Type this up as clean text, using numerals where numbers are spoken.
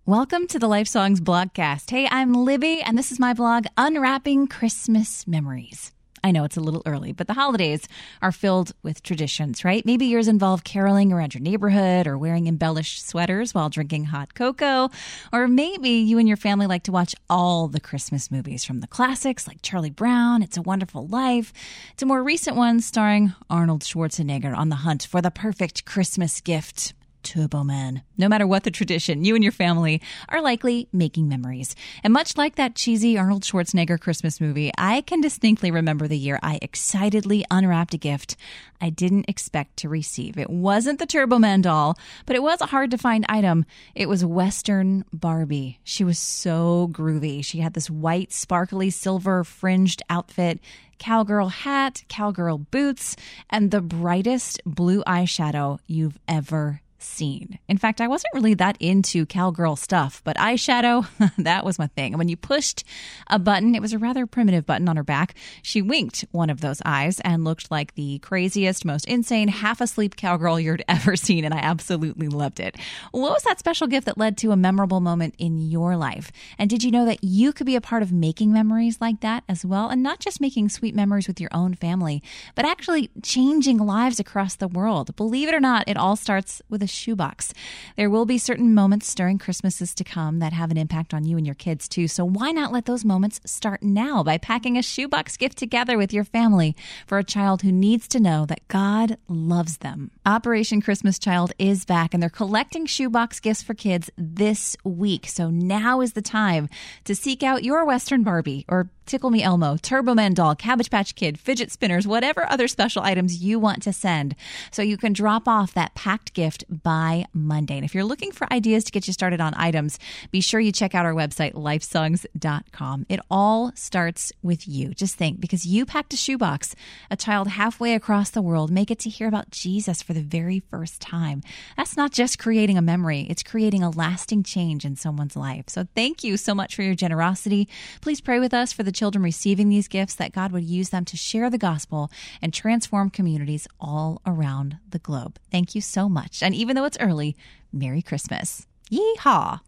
Welcome to the Life Songs blogcast. Hey, I'm Libby, and this is my blog, Unwrapping Christmas Memories. I know it's a little early, but the holidays are filled with traditions, right? Maybe yours involve caroling around your neighborhood or wearing embellished sweaters while drinking hot cocoa. Or maybe you and your family like to watch all the Christmas movies, from the classics like Charlie Brown, It's a Wonderful Life, to more recent ones starring Arnold Schwarzenegger on the hunt for the perfect Christmas gift. Turbo Man. No matter what the tradition, you and your family are likely making memories. And much like that cheesy Arnold Schwarzenegger Christmas movie, I can distinctly remember the year I excitedly unwrapped a gift I didn't expect to receive. It wasn't the Turbo Man doll, but it was a hard-to-find item. It was Western Barbie. She was so groovy. She had this white, sparkly, silver fringed outfit, cowgirl hat, cowgirl boots, and the brightest blue eyeshadow you've ever seen. In fact, I wasn't really that into cowgirl stuff, but eyeshadow, that was my thing. And when you pushed a button, it was a rather primitive button on her back, she winked one of those eyes and looked like the craziest, most insane, half-asleep cowgirl you'd ever seen, and I absolutely loved it. What was that special gift that led to a memorable moment in your life? And did you know that you could be a part of making memories like that as well? And not just making sweet memories with your own family, but actually changing lives across the world. Believe it or not, it all starts with a shoebox. There will be certain moments during Christmases to come that have an impact on you and your kids too. So why not let those moments start now by packing a shoebox gift together with your family for a child who needs to know that God loves them? Operation Christmas Child is back, and they're collecting shoebox gifts for kids this week. So now is the time to seek out your Western Barbie or Tickle Me Elmo, Turbo Man doll, Cabbage Patch Kid, fidget spinners, whatever other special items you want to send, so you can drop off that packed gift by Monday. And if you're looking for ideas to get you started on items, be sure you check out our website, lifesongs.com. It all starts with you. Just think, because you packed a shoebox, a child halfway across the world may get to hear about Jesus for the very first time. That's not just creating a memory, it's creating a lasting change in someone's life. So thank you so much for your generosity. Please pray with us for the children receiving these gifts, that God would use them to share the gospel and transform communities all around the globe. Thank you so much. And even though it's early, Merry Christmas. Yeehaw!